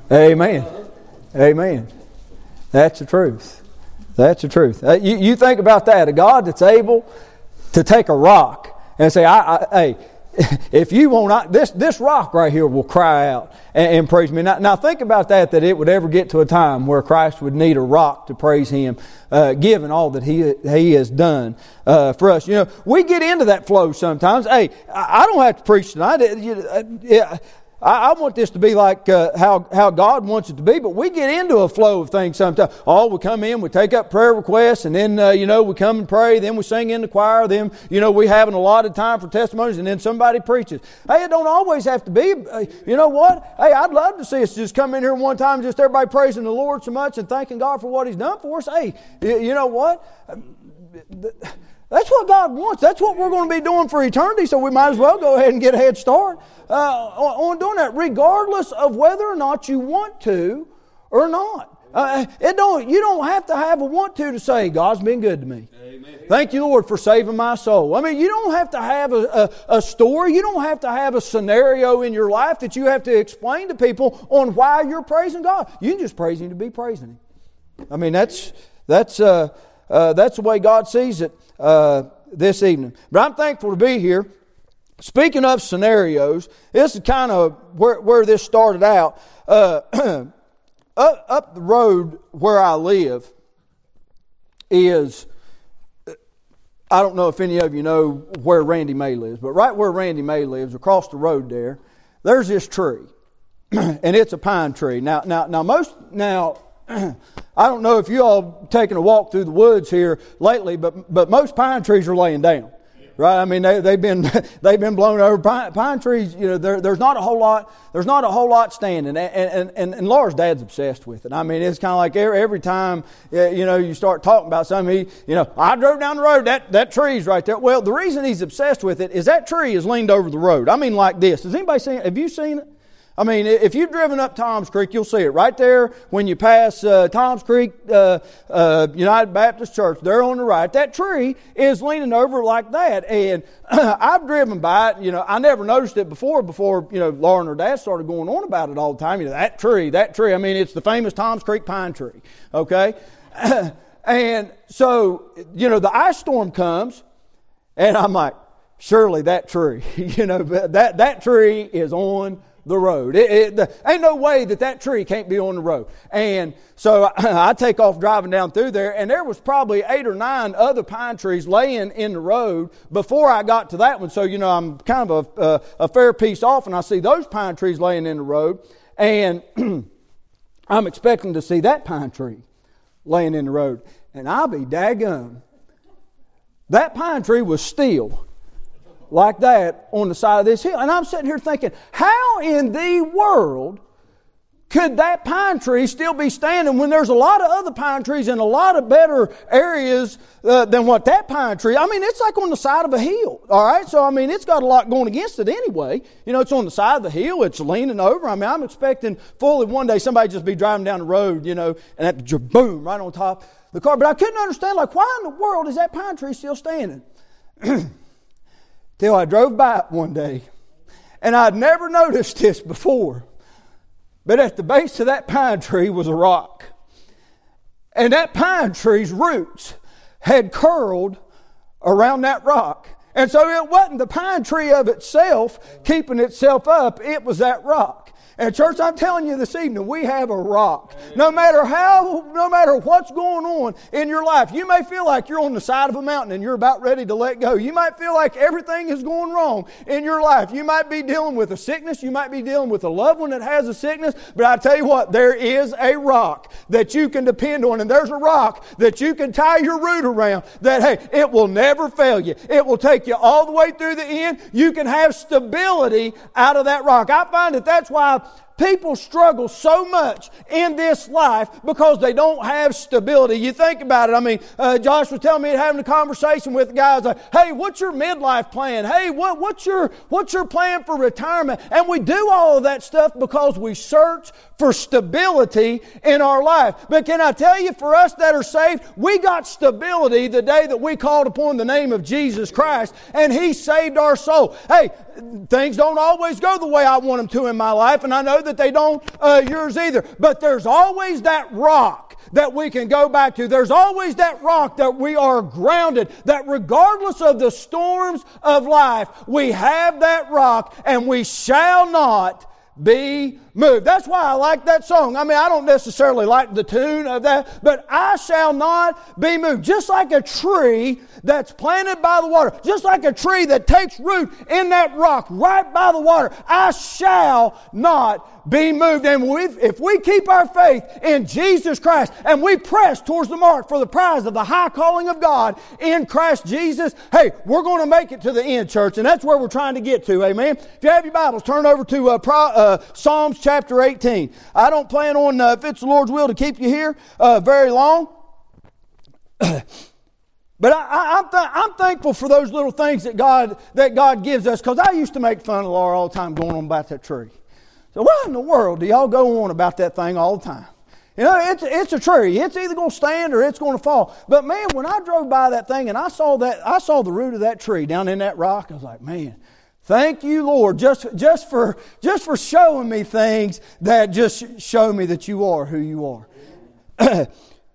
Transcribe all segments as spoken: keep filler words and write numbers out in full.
Amen. Amen. That's the truth. That's the truth. Uh, you, you think about that. A God that's able to take a rock and say, I, I, hey, if you won't, this this rock right here will cry out and, and praise me. Now, now think about that, that it would ever get to a time where Christ would need a rock to praise Him, uh, given all that He He has done uh, for us. You know, we get into that flow sometimes. Hey, I, I don't have to preach tonight. You, uh, yeah, I, I want this to be like uh, how, how God wants it to be, but we get into a flow of things sometimes. Oh, we come in, we take up prayer requests, and then, uh, you know, we come and pray, then we sing in the choir, then, you know, we have an allotted time for testimonies, and then somebody preaches. Hey, it don't always have to be. Uh, you know what? Hey, I'd love to see us just come in here one time, just everybody praising the Lord so much and thanking God for what He's done for us. Hey, you, you know what? That's what God wants. That's what we're going to be doing for eternity, so we might as well go ahead and get a head start uh, on doing that, regardless of whether or not you want to or not. Uh, it don't. You don't have to have a want to to say, God's been good to me. Amen. Thank you, Lord, for saving my soul. I mean, you don't have to have a, a, a story. You don't have to have a scenario in your life that you have to explain to people on why you're praising God. You can just praise Him to be praising Him. I mean, that's that's uh, uh, that's the way God sees it. Uh, this evening. But I'm thankful to be here. Speaking of scenarios, this is kind of where, where this started out. Uh, up, up the road where I live is, I don't know if any of you know where Randy May lives, but right where Randy May lives, across the road there, there's this tree. And it's a pine tree. Now, now, now most, now, I don't know if you all taken a walk through the woods here lately, but but most pine trees are laying down, right? I mean, they, they've been they've been blown over. Pine, pine trees, you know, there, there's not a whole lot. There's not a whole lot standing, and and and, and Laura's dad's obsessed with it. I mean, it's kind of like every, every time you know you start talking about something, he, you know, I drove down the road. That that tree's right there. Well, the reason he's obsessed with it is that tree is leaned over the road. I mean, like this. Has anybody seen it? Have you seen it? I mean, if you've driven up Tom's Creek, you'll see it right there when you pass uh, Tom's Creek uh, uh, United Baptist Church. There on the right, that tree is leaning over like that. And I've driven by it. You know, I never noticed it before. Before you know, Laura and her dad started going on about it all the time. You know, that tree, that tree. I mean, it's the famous Tom's Creek pine tree. Okay, and so you know, the ice storm comes, and I'm like, surely that tree. You know, that that tree is on the road. It, it, the, ain't no way that that tree can't be on the road. And so I, I take off driving down through there, and there was probably eight or nine other pine trees laying in the road before I got to that one. So, you know, I'm kind of a, a, a fair piece off, and I see those pine trees laying in the road, and I'm expecting to see that pine tree laying in the road. And I'll be daggum. That pine tree was still like that on the side of this hill. And I'm sitting here thinking, how in the world could that pine tree still be standing when there's a lot of other pine trees in a lot of better areas uh, than what that pine tree? I mean, it's like on the side of a hill, all right? So, I mean, it's got a lot going against it anyway. You know, it's on the side of the hill. It's leaning over. I mean, I'm expecting fully one day somebody just be driving down the road, you know, and that just boom, right on top of the car. But I couldn't understand, like, why in the world is that pine tree still standing? Till I drove by it one day. And I'd never noticed this before. But at the base of that pine tree was a rock. And that pine tree's roots had curled around that rock. And so it wasn't the pine tree of itself keeping itself up. It was that rock. And church, I'm telling you this evening, we have a rock. No matter how, no matter what's going on in your life, you may feel like you're on the side of a mountain and you're about ready to let go. You might feel like everything is going wrong in your life. You might be dealing with a sickness. You might be dealing with a loved one that has a sickness. But I tell you what, there is a rock that you can depend on. And there's a rock that you can tie your root around that, hey, it will never fail you. It will take you all the way through the end. You can have stability out of that rock. I find that that's why people struggle so much in this life because they don't have stability. You think about it. I mean, uh, Josh was telling me, having a conversation with the guys, like, hey, what's your midlife plan? Hey, what, what's your what's your plan for retirement? And we do all of that stuff because we search for stability in our life. But can I tell you, for us that are saved, we got stability the day that we called upon the name of Jesus Christ, and He saved our soul. Hey, things don't always go the way I want them to in my life, and I know that they don't uh, yours either. But there's always that rock that we can go back to. There's always that rock that we are grounded, that regardless of the storms of life, we have that rock and we shall not be moved. That's why I like that song. I mean, I don't necessarily like the tune of that, but I shall not be moved. Just like a tree that's planted by the water, just like a tree that takes root in that rock right by the water, I shall not be moved. And if we keep our faith in Jesus Christ and we press towards the mark for the prize of the high calling of God in Christ Jesus, hey, we're going to make it to the end, church, and that's where we're trying to get to. Amen. If you have your Bibles, turn over to uh, Pro, uh, Psalms chapter eighteen. I don't plan on, uh, if it's the Lord's will, to keep you here uh, very long. But I, I, I'm, th- I'm thankful for those little things that God that God gives us, because I used to make fun of Laura all the time going on about that tree. So what in the world do y'all go on about that thing all the time? You know, it's it's a tree. It's either going to stand or it's going to fall. But man, when I drove by that thing and I saw that, I saw the root of that tree down in that rock, I was like, man, thank you, Lord, just just for just for showing me things that just show me that you are who you are.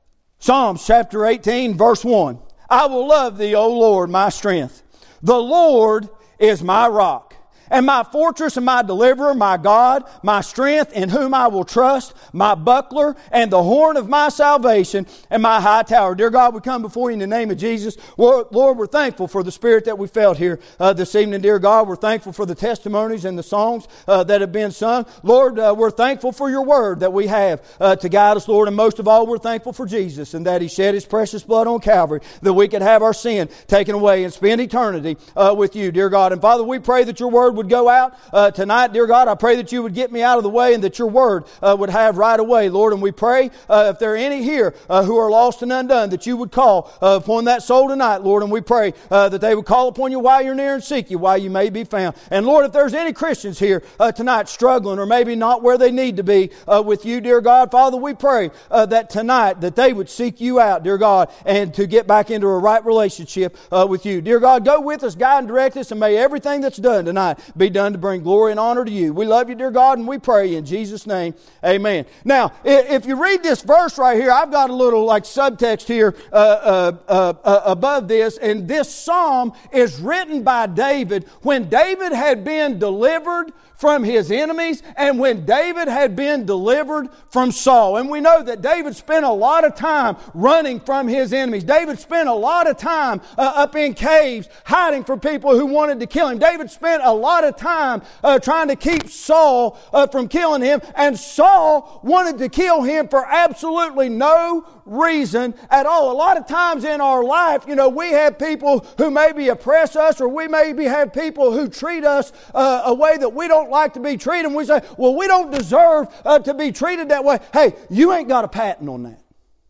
Psalms chapter eighteen, verse one. I will love thee, O Lord, my strength. The Lord is my rock, and my fortress and my deliverer, my God, my strength, in whom I will trust, my buckler and the horn of my salvation and my high tower. Dear God, we come before you in the name of Jesus. Lord, Lord we're thankful for the Spirit that we felt here uh, this evening, dear God. We're thankful for the testimonies and the songs uh, that have been sung. Lord, uh, we're thankful for your word that we have uh, to guide us, Lord. And most of all, we're thankful for Jesus and that he shed his precious blood on Calvary, that we could have our sin taken away and spend eternity uh, with you, dear God. And Father, we pray that your word would go out uh, tonight, dear God. I pray that you would get me out of the way and that your word uh, would have right away, Lord. And we pray uh, if there are any here uh, who are lost and undone, that you would call uh, upon that soul tonight, Lord. And we pray uh, that they would call upon you while you're near and seek you while you may be found. And Lord, if there's any Christians here uh, tonight struggling or maybe not where they need to be uh, with you, dear God, Father, we pray uh, that tonight that they would seek you out, dear God, and to get back into a right relationship uh, with you. Dear God, go with us, guide and direct us, and may everything that's done tonight be done to bring glory and honor to you. We love you, dear God, and we pray in Jesus' name, amen. Now, if you read this verse right here, I've got a little like subtext here uh, uh, uh, uh, above this, and this psalm is written by David when David had been delivered from his enemies and when David had been delivered from Saul. And we know that David spent a lot of time running from his enemies. David spent a lot of time uh, up in caves hiding from people who wanted to kill him. David spent a lot of time uh, trying to keep Saul uh, from killing him, and Saul wanted to kill him for absolutely no reason at all. A lot of times in our life, you know, we have people who maybe oppress us, or we maybe have people who treat us uh, a way that we don't like to be treated. And we say, well, we don't deserve uh, to be treated that way. Hey, you ain't got a patent on that.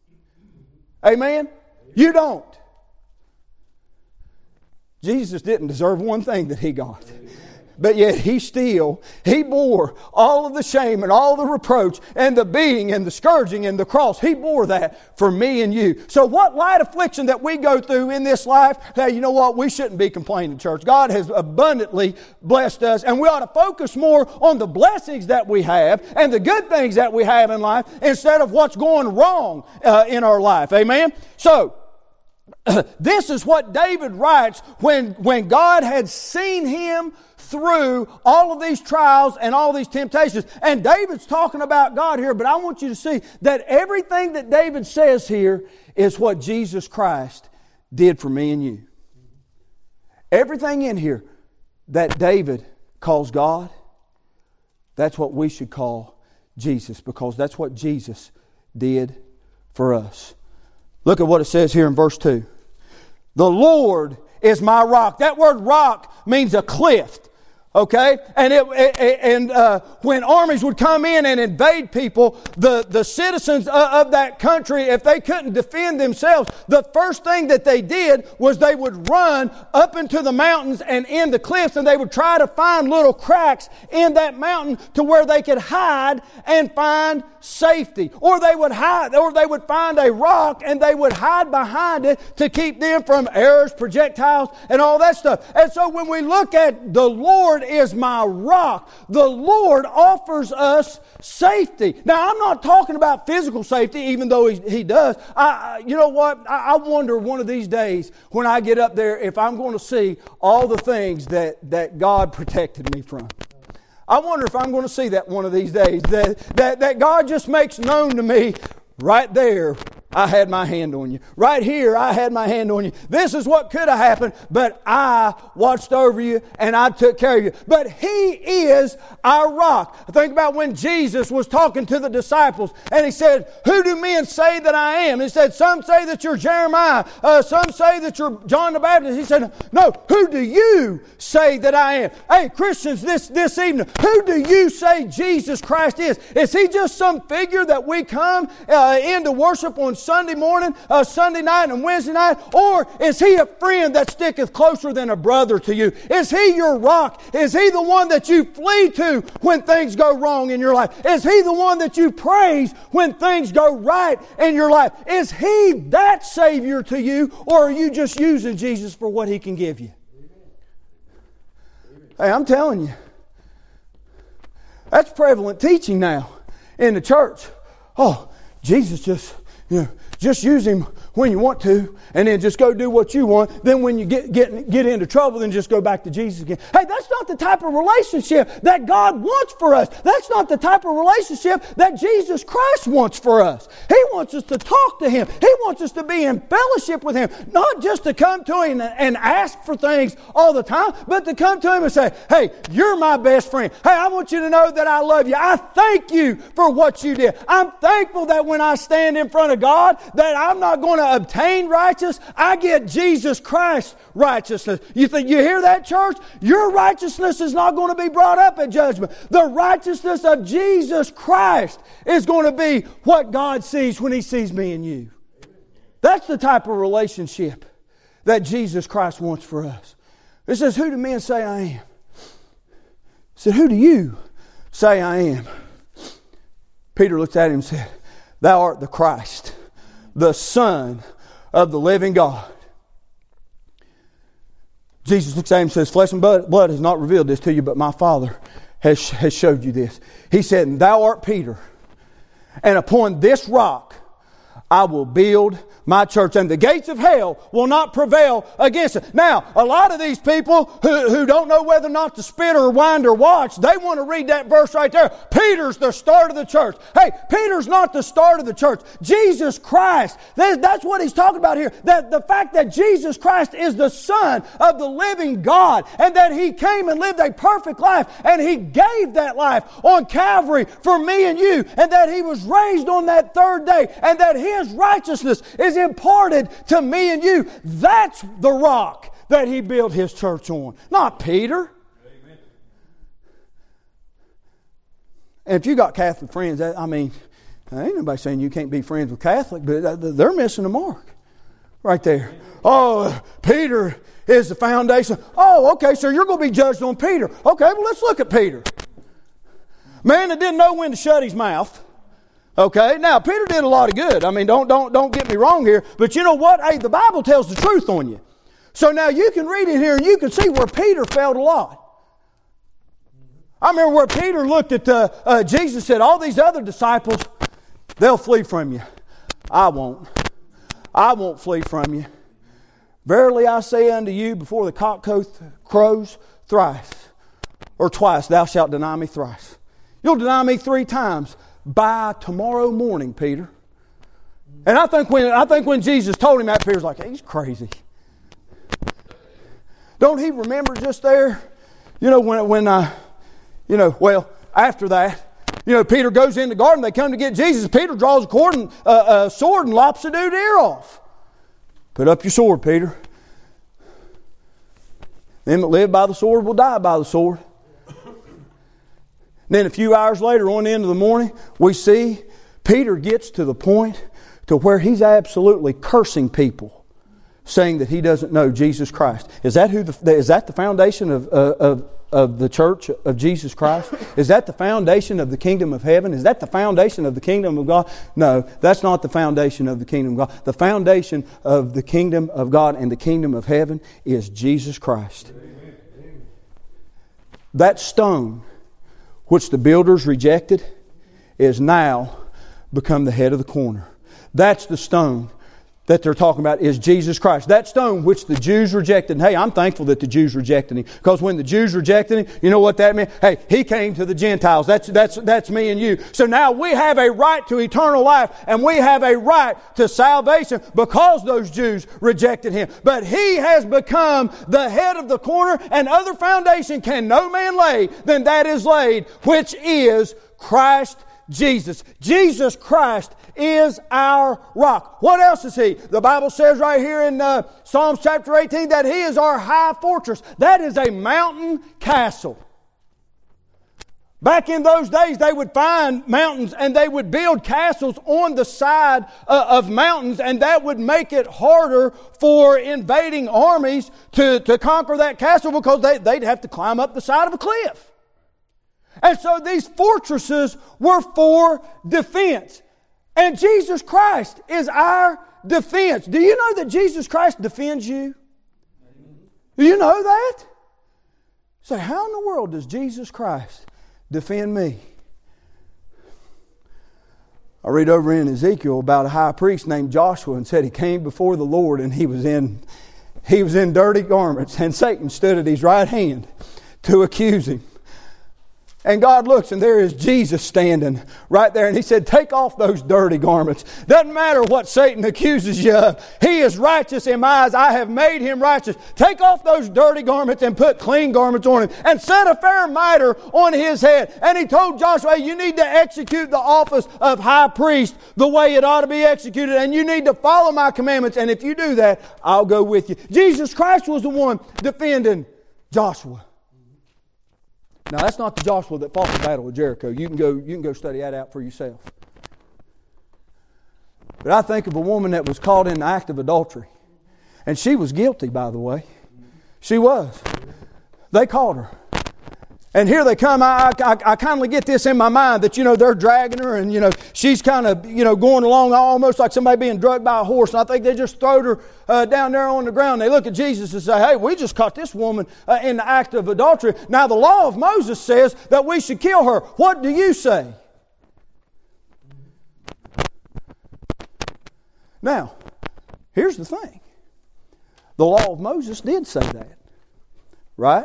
Amen? You don't. Jesus didn't deserve one thing that he got. But yet he still, he bore all of the shame and all the reproach and the beating and the scourging and the cross. He bore that for me and you. So what light affliction that we go through in this life, hey, you know what? We shouldn't be complaining, church. God has abundantly blessed us, and we ought to focus more on the blessings that we have and the good things that we have in life instead of what's going wrong uh, in our life. Amen? So, this is what David writes when, when God had seen him through all of these trials and all these temptations. And David's talking about God here, but I want you to see that everything that David says here is what Jesus Christ did for me and you. Everything in here that David calls God, that's what we should call Jesus, because that's what Jesus did for us. Look at what it says here in verse two. The Lord is my rock. That word rock means a cliff. Okay? And it, it and uh, when armies would come in and invade people, the, the citizens of, of that country, if they couldn't defend themselves, the first thing that they did was they would run up into the mountains and in the cliffs, and they would try to find little cracks in that mountain to where they could hide and find safety. Or they would hide, or they would find a rock and they would hide behind it to keep them from arrows, projectiles, and all that stuff. And so when we look at the Lord Lord is my rock. The Lord offers us safety. Now, I'm not talking about physical safety, even though He, he does. I, you know what? I, I wonder one of these days when I get up there if I'm going to see all the things that, that God protected me from. I wonder if I'm going to see that one of these days. That, that, that God just makes known to me, right there, I had my hand on you. Right here, I had my hand on you. This is what could have happened, but I watched over you and I took care of you. But He is our rock. Think about when Jesus was talking to the disciples and He said, who do men say that I am? He said, some say that you're Jeremiah. Uh, some say that you're John the Baptist. He said, no, who do you say that I am? Hey, Christians, this, this evening, who do you say Jesus Christ is? Is He just some figure that we come uh, in to worship on Sunday morning, uh, Sunday night, and Wednesday night? Or is He a friend that sticketh closer than a brother to you? Is He your rock? Is He the one that you flee to when things go wrong in your life? Is He the one that you praise when things go right in your life? Is He that Savior to you, or are you just using Jesus for what He can give you? Hey, I'm telling you, that's prevalent teaching now in the church. Oh, Jesus just, you know, just use Him when you want to, and then just go do what you want. Then when you get, get, get into trouble, then just go back to Jesus again. Hey, that's not the type of relationship that God wants for us. That's not the type of relationship that Jesus Christ wants for us. He wants us to talk to Him. He wants us to be in fellowship with Him. Not just to come to Him and, and ask for things all the time, but to come to Him and say, hey, you're my best friend. Hey, I want you to know that I love you. I thank you for what you did. I'm thankful that when I stand in front of God, that I'm not going to obtain righteousness. I get Jesus Christ's righteousness. You think you hear that, church? Your righteousness is not going to be brought up at judgment. The righteousness of Jesus Christ is going to be what God sees when He sees me and you. That's the type of relationship that Jesus Christ wants for us. It says, who do men say I am? It said, who do you say I am? Peter looked at him and said, thou art the Christ, the Son of the living God. Jesus looks at him and says, flesh and blood has not revealed this to you, but my Father has, has showed you this. He said, thou art Peter, and upon this rock I will build my church, and the gates of hell will not prevail against it. Now, a lot of these people who, who don't know whether or not to spit or wind or watch, they want to read that verse right there. Peter's the start of the church. Hey, Peter's not the start of the church. Jesus Christ, that's what he's talking about here. That the fact that Jesus Christ is the Son of the living God, and that He came and lived a perfect life, and He gave that life on Calvary for me and you, and that He was raised on that third day, and that His righteousness is imparted to me and you. That's the rock that He built His church on, not Peter. Amen. And if you got Catholic friends, I mean, ain't nobody saying you can't be friends with Catholic, but they're missing the mark right there. Oh, Peter is the foundation. Oh, okay, so you're going to be judged on Peter. Okay, well, let's look at Peter. Man that didn't know when to shut his mouth. Okay, now Peter did a lot of good. I mean, don't don't don't get me wrong here. But you know what? Hey, the Bible tells the truth on you. So now you can read it here and you can see where Peter failed a lot. I remember where Peter looked at uh, uh, Jesus and said, all these other disciples, they'll flee from you. I won't. I won't flee from you. Verily I say unto you, before the cock crows thrice, or twice, thou shalt deny me thrice. You'll deny me three times by tomorrow morning, Peter. And I think when I think when Jesus told him that, Peter's like, hey, he's crazy. Don't he remember just there? You know, when when uh, you know, well, after that, you know, Peter goes in the garden, they come to get Jesus. Peter draws a cord and uh, a sword and lops the dude's ear off. Put up your sword, Peter. Them that live by the sword will die by the sword. Then a few hours later, on the end of the morning, we see Peter gets to the point to where he's absolutely cursing people, saying that he doesn't know Jesus Christ. Is that who? The, is that the foundation of, uh, of of the church of Jesus Christ? Is that the foundation of the kingdom of heaven? Is that the foundation of the kingdom of God? No, that's not the foundation of the kingdom of God. The foundation of the kingdom of God and the kingdom of heaven is Jesus Christ. That stone which the builders rejected is now become the head of the corner. That's the stone that they're talking about, is Jesus Christ. That stone which the Jews rejected. And hey, I'm thankful that the Jews rejected Him. Because when the Jews rejected Him, you know what that meant? Hey, He came to the Gentiles. That's, that's, that's me and you. So now we have a right to eternal life. And we have a right to salvation because those Jews rejected Him. But He has become the head of the corner, and other foundation can no man lay than that is laid, which is Christ Jesus. Jesus Christ is our rock. What else is He? The Bible says right here in uh, Psalms chapter eighteen that He is our high fortress. That is a mountain castle. Back in those days, they would find mountains and they would build castles on the side uh, of mountains, and that would make it harder for invading armies to, to conquer that castle, because they, they'd have to climb up the side of a cliff. And so these fortresses were for defense. And Jesus Christ is our defense. Do you know that Jesus Christ defends you? Do you know that? Say, how in the world does Jesus Christ defend me? I read over in Ezekiel about a high priest named Joshua, and said he came before the Lord and he was in he was in dirty garments, and Satan stood at his right hand to accuse him. And God looks, and there is Jesus standing right there. And He said, take off those dirty garments. Doesn't matter what Satan accuses you of. He is righteous in my eyes. I have made Him righteous. Take off those dirty garments and put clean garments on Him. And set a fair mitre on His head. And He told Joshua, you need to execute the office of high priest the way it ought to be executed. And you need to follow my commandments. And if you do that, I'll go with you. Jesus Christ was the one defending Joshua. Now, that's not the Joshua that fought the battle of Jericho. You can go, you can go study that out for yourself. But I think of a woman that was caught in the act of adultery. And she was guilty, by the way. She was. They caught her. And here they come. I, I, I kind of get this in my mind that, you know, they're dragging her, and, you know, she's kind of, you know, going along almost like somebody being drugged by a horse. And I think they just throwed her uh, down there on the ground. They look at Jesus and say, hey, we just caught this woman uh, in the act of adultery. Now, the law of Moses says that we should kill her. What do you say? Now, here's the thing. The law of Moses did say that. Right?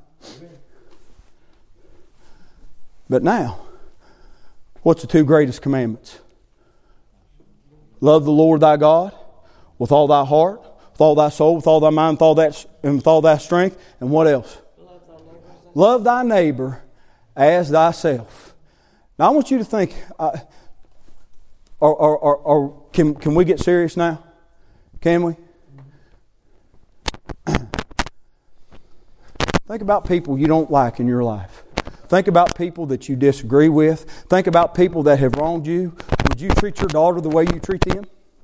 But now, what's the two greatest commandments? Love the Lord thy God with all thy heart, with all thy soul, with all thy mind, with all that, and with all thy strength. And what else? Love thy neighbor as thyself. Now I want you to think, uh, or, or, or, or can, can we get serious now? Can we? Think about people you don't like in your life. Think about people that you disagree with. Think about people that have wronged you. Would you treat your daughter the way you treat them?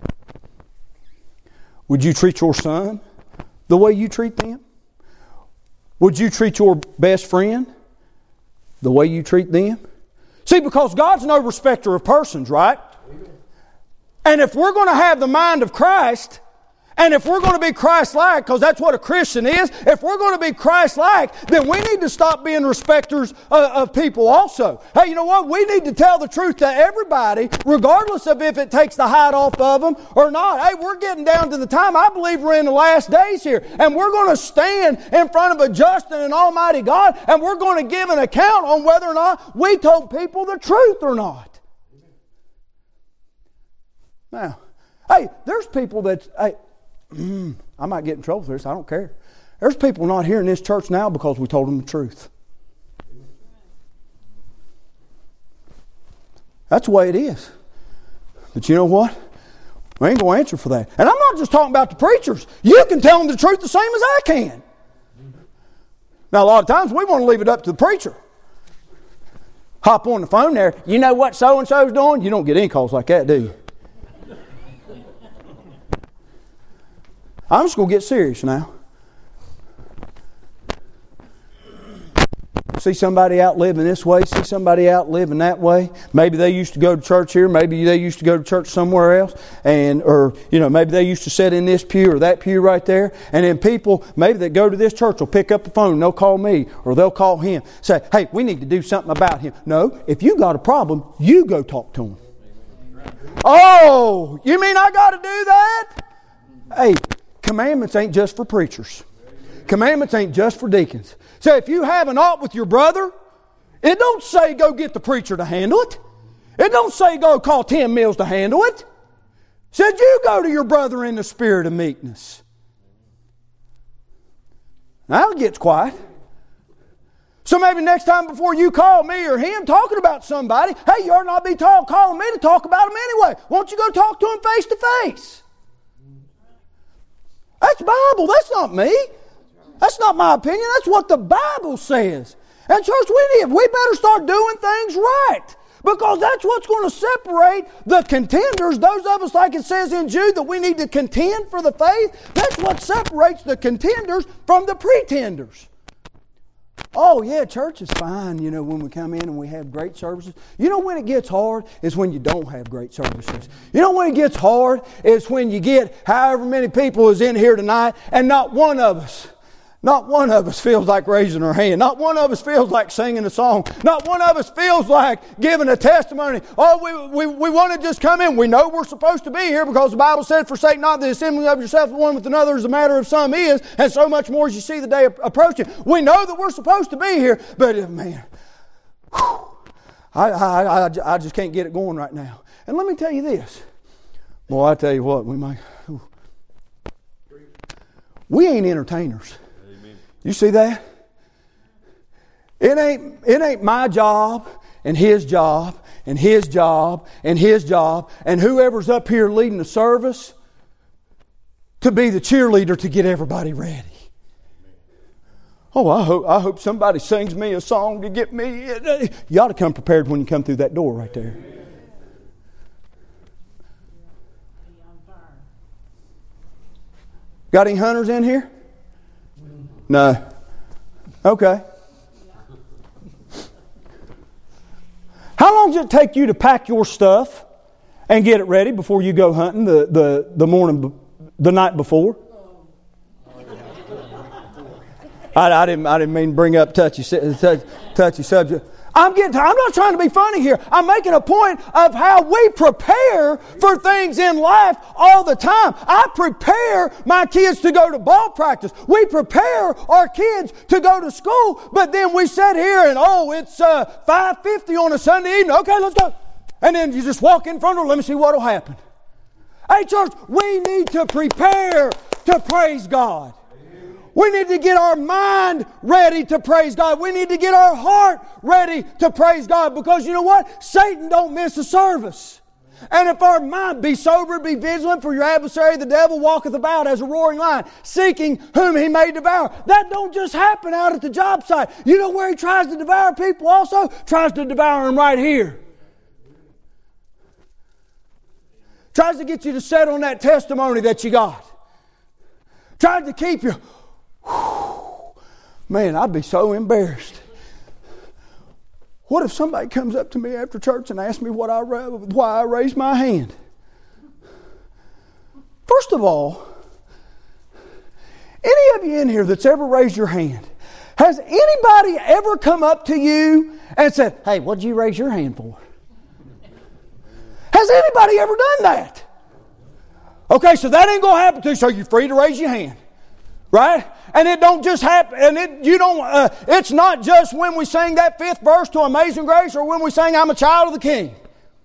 Would you treat your son the way you treat them? Would you treat your best friend the way you treat them? See, because God's no respecter of persons, right? And if we're going to have the mind of Christ, and if we're going to be Christ-like, because that's what a Christian is, if we're going to be Christ-like, then we need to stop being respecters of, of people also. Hey, you know what? We need to tell the truth to everybody, regardless of if it takes the hide off of them or not. Hey, we're getting down to the time, I believe we're in the last days here, and we're going to stand in front of a just and an almighty God, and we're going to give an account on whether or not we told people the truth or not. Now, hey, there's people that... Hey, Mm, I might get in trouble for this. I don't care. There's people not here in this church now because we told them the truth. That's the way it is. But you know what? We ain't going to answer for that. And I'm not just talking about the preachers. You can tell them the truth the same as I can. Now, a lot of times we want to leave it up to the preacher. Hop on the phone there. You know what so-and-so's doing? You don't get any calls like that, do you? I'm just going to get serious now. See somebody out living this way, see somebody out living that way. Maybe they used to go to church here, maybe they used to go to church somewhere else, and or you know, maybe they used to sit in this pew or that pew right there. And then people maybe that go to this church will pick up the phone and they'll call me or they'll call him. Say, hey, we need to do something about him. No, if you got a problem, you go talk to him. Oh, you mean I got to do that? Hey, commandments ain't just for preachers. Commandments ain't just for deacons. So if you have an ought with your brother, it don't say go get the preacher to handle it. It don't say go call Tim Mills to handle it. It said you go to your brother in the spirit of meekness. Now it gets quiet. So maybe next time before you call me or him talking about somebody, hey, you ought not be talk, calling me to talk about him anyway. Won't you go talk to him face to face? That's Bible. That's not me. That's not my opinion. That's what the Bible says. And church, we need, we better start doing things right. Because that's what's going to separate the contenders. Those of us, like it says in Jude, that we need to contend for the faith. That's what separates the contenders from the pretenders. Oh yeah, church is fine, you know, when we come in and we have great services. You know when it gets hard is when you don't have great services. You know when it gets hard is when you get however many people is in here tonight and not one of us, not one of us feels like raising our hand. Not one of us feels like singing a song. Not one of us feels like giving a testimony. Oh, we, we, we want to just come in. We know we're supposed to be here because the Bible said, forsake not the assembling of yourself one with another as a matter of some is, and so much more as you see the day approaching. We know that we're supposed to be here, but uh, man, whew, I, I, I, I just can't get it going right now. And let me tell you this. Well, I tell you what, we might, whew. We ain't entertainers. You see that? It ain't, it ain't my job and his job and his job and his job and whoever's up here leading the service to be the cheerleader to get everybody ready. Oh, I hope, I hope somebody sings me a song to get me. You ought to come prepared when you come through that door right there. Got any hunters in here? No. Okay. How long does it take you to pack your stuff and get it ready before you go hunting the, the, the morning, the night before? I, I didn't I didn't mean to bring up touchy touchy subject. I'm getting. I'm not trying to be funny here. I'm making a point of how we prepare for things in life all the time. I prepare my kids to go to ball practice. We prepare our kids to go to school. But then we sit here and oh, it's uh, five fifty on a Sunday evening. Okay, let's go. And then you just walk in front of them. Let me see what'll happen. Hey, church, we need to prepare to praise God. We need to get our mind ready to praise God. We need to get our heart ready to praise God. Because you know what? Satan don't miss a service. And if our mind, be sober, be vigilant, for your adversary the devil walketh about as a roaring lion, seeking whom he may devour. That don't just happen out at the job site. You know where he tries to devour people also? Tries to devour them right here. Tries to get you to set on that testimony that you got. Tries to keep you... Whew, man, I'd be so embarrassed. What if somebody comes up to me after church and asks me what I why I raised my hand? First of all, any of you in here that's ever raised your hand, has anybody ever come up to you and said, hey, what did you raise your hand for? Has anybody ever done that? Okay, so that ain't going to happen to you, so you're free to raise your hand. Right? And it don't just happen, and it you don't. Uh, it's not just when we sing that fifth verse to Amazing Grace, or when we sing "I'm a Child of the King."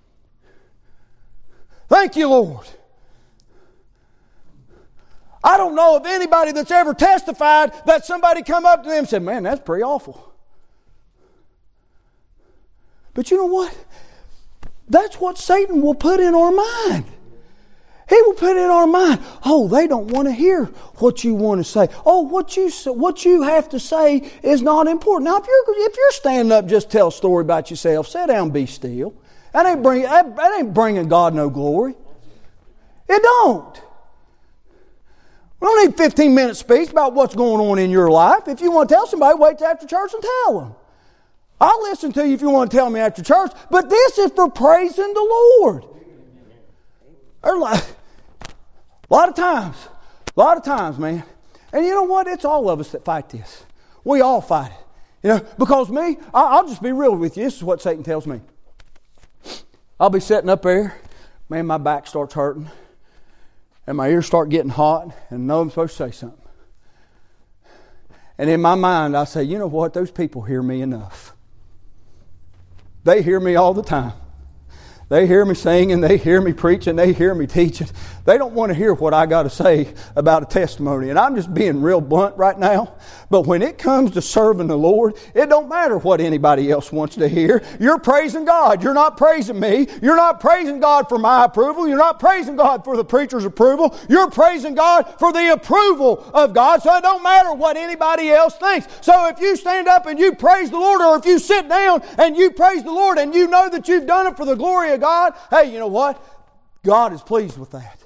Thank you, Lord. I don't know of anybody that's ever testified that somebody come up to them and said, "Man, that's pretty awful." But you know what? That's what Satan will put in our mind. He will put in our mind, oh, they don't want to hear what you want to say. Oh, what you what you have to say is not important. Now, if you're if you're standing up, just tell a story about yourself. Sit down, be still. That ain't bring that, that ain't bringing God no glory. It don't. We don't need fifteen minute speech about what's going on in your life. If you want to tell somebody, wait till after church and tell them. I'll listen to you if you want to tell me after church, but this is for praising the Lord. There's a lot, a lot of times, a lot of times, man. And you know what? It's all of us that fight this. We all fight it. You know, because me, I'll just be real with you. This is what Satan tells me. I'll be sitting up there, man, my back starts hurting, and my ears start getting hot, and I know I'm supposed to say something. And in my mind, I say, you know what? Those people hear me enough. They hear me all the time. They hear me singing, they hear me preaching, they hear me teaching. They don't want to hear what I got to say about a testimony. And I'm just being real blunt right now. But when it comes to serving the Lord, it don't matter what anybody else wants to hear. You're praising God. You're not praising me. You're not praising God for my approval. You're not praising God for the preacher's approval. You're praising God for the approval of God. So it don't matter what anybody else thinks. So if you stand up and you praise the Lord, or if you sit down and you praise the Lord and you know that you've done it for the glory of God, hey, you know what? God is pleased with that.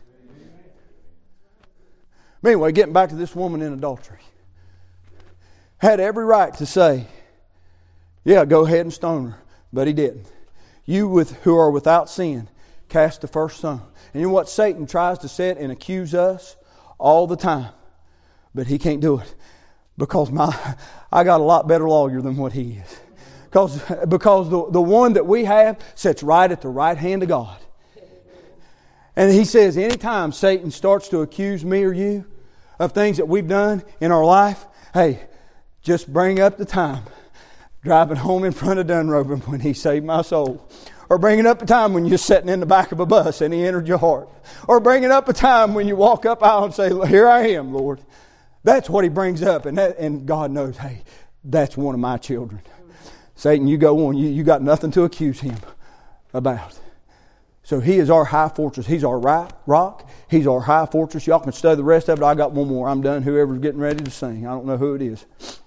Anyway, getting back to this woman in adultery. Had every right to say, yeah, go ahead and stone her. But he didn't. You with who are without sin, cast the first stone. And you know what? Satan tries to sit and accuse us all the time. But he can't do it. Because my I got a lot better lawyer than what he is. Because, because the, the one that we have sits right at the right hand of God. And he says, anytime Satan starts to accuse me or you of things that we've done in our life, hey, just bring up the time driving home in front of Dunroven when he saved my soul. Or bringing up a time when you're sitting in the back of a bus and he entered your heart. Or bringing up a time when you walk up out and say, here I am, Lord. That's what he brings up. And, that, and God knows, hey, that's one of my children. Satan, you go on. You, you got nothing to accuse him about. So he is our high fortress. He's our right rock. He's our high fortress. Y'all can study the rest of it. I got one more. I'm done. Whoever's getting ready to sing. I don't know who it is.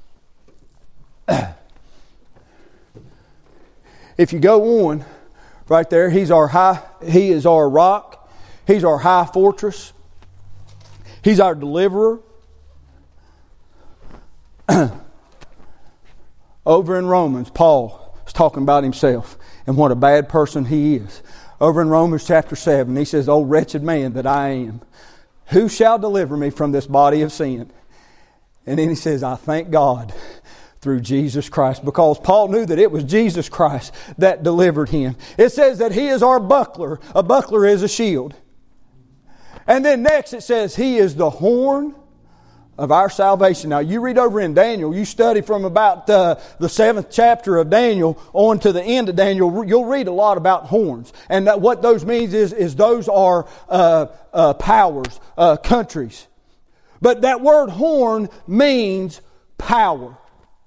If you go on right there, he's our high, he is our rock. He's our high fortress. He's our deliverer. Over in Romans, Paul is talking about himself and what a bad person he is. Over in Romans chapter seven, he says, "O wretched man that I am, who shall deliver me from this body of sin?" And then he says, "I thank God through Jesus Christ," because Paul knew that it was Jesus Christ that delivered him. It says that he is our buckler. A buckler is a shield. And then next it says he is the horn of our salvation. Now you read over in Daniel, you study from about uh, the seventh chapter of Daniel on to the end of Daniel, you'll read a lot about horns. And that what those means is, is those are uh, uh, powers, uh, countries. But that word horn means power.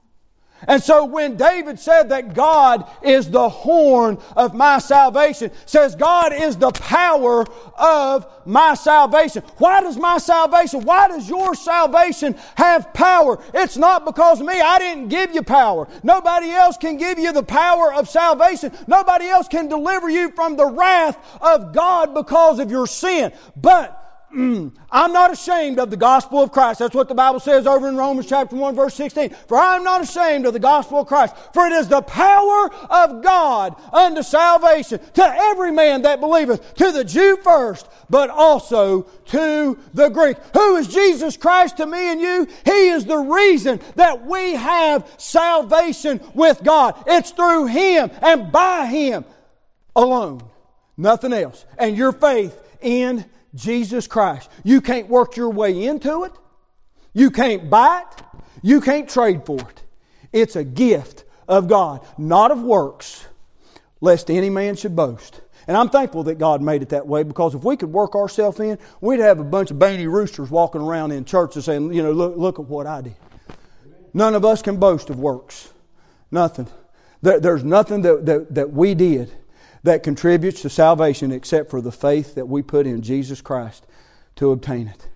And so when David said that God is the horn of my salvation, says God is the power of my salvation. Why does my salvation, why does your salvation have power? It's not because of me. I didn't give you power. Nobody else can give you the power of salvation. Nobody else can deliver you from the wrath of God because of your sin. But Mm, I'm not ashamed of the gospel of Christ. That's what the Bible says over in Romans chapter one verse sixteen. For I am not ashamed of the gospel of Christ. For it is the power of God unto salvation to every man that believeth. To the Jew first, but also to the Greek. Who is Jesus Christ to me and you? He is the reason that we have salvation with God. It's through Him and by Him alone. Nothing else. And your faith in Jesus Christ. You can't work your way into it. You can't buy it. You can't trade for it. It's a gift of God, not of works, lest any man should boast. And I'm thankful that God made it that way, because if we could work ourselves in, we'd have a bunch of banty roosters walking around in churches saying, you know, look, look at what I did. None of us can boast of works. Nothing. There, there's nothing that, that, that we did that contributes to salvation except for the faith that we put in Jesus Christ to obtain it.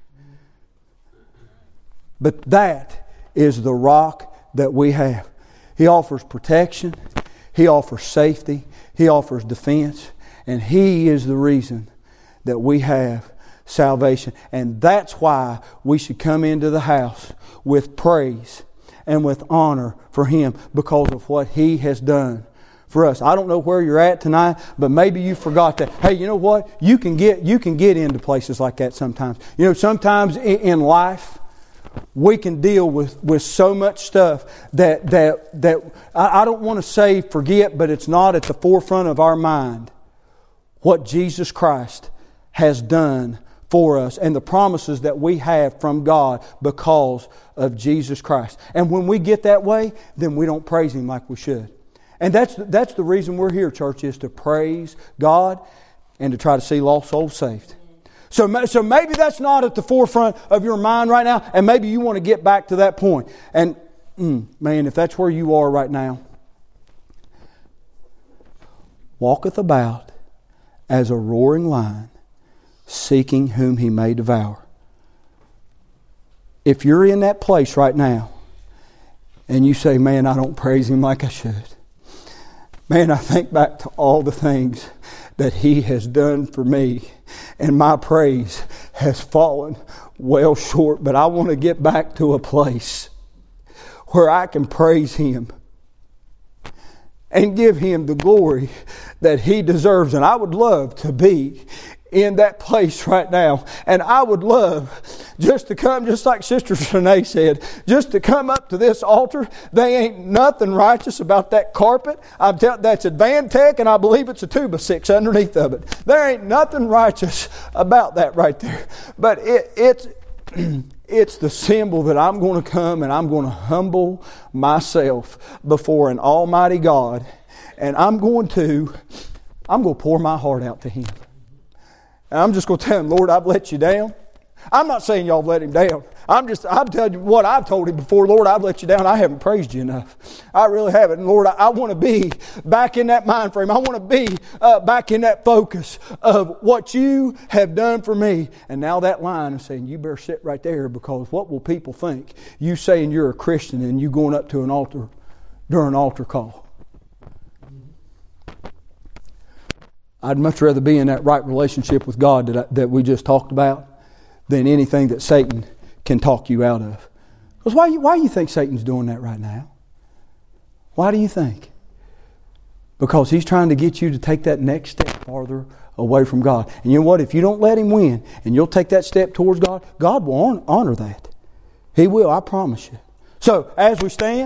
But that is the rock that we have. He offers protection. He offers safety. He offers defense. And He is the reason that we have salvation. And that's why we should come into the house with praise and with honor for Him because of what He has done for us. I don't know where you're at tonight, but maybe you forgot that. Hey, you know what? You can get you can get into places like that sometimes. You know, sometimes in, in life, we can deal with, with so much stuff that that that I, I don't want to say forget, but it's not at the forefront of our mind what Jesus Christ has done for us and the promises that we have from God because of Jesus Christ. And when we get that way, then we don't praise Him like we should. And that's that's the reason we're here, church, is to praise God and to try to see lost souls saved. So, so maybe that's not at the forefront of your mind right now, and maybe you want to get back to that point. And mm, man, if that's where you are right now, walketh about as a roaring lion, seeking whom he may devour. If you're in that place right now, and you say, man, I don't praise Him like I should. Man, I think back to all the things that He has done for me, and my praise has fallen well short. But I want to get back to a place where I can praise Him and give Him the glory that He deserves. And I would love to be in that place right now. And I would love just to come, just like Sister Renee said, just to come up to this altar. They ain't nothing righteous about that carpet. I'm telling that's Advantech, and I believe it's a Tuba six underneath of it. There ain't nothing righteous about that right there. But it, it's it's the symbol that I'm going to come and I'm going to humble myself before an almighty God. And I'm going to, I'm going to pour my heart out to Him. And I'm just going to tell Him, Lord, I've let You down. I'm not saying y'all have let Him down. I'm just, I'm telling you what I've told Him before. Lord, I've let You down. I haven't praised You enough. I really haven't. And Lord, I, I want to be back in that mind frame. I want to be uh, back in that focus of what You have done for me. And now that line is saying, you better sit right there, because what will people think? You saying you're a Christian and you going up to an altar during an altar call. I'd much rather be in that right relationship with God that, I, that we just talked about than anything that Satan can talk you out of. Because why, why do you think Satan's doing that right now? Why do you think? Because he's trying to get you to take that next step farther away from God. And you know what? If you don't let him win and you'll take that step towards God, God will honor that. He will, I promise you. So, as we stand,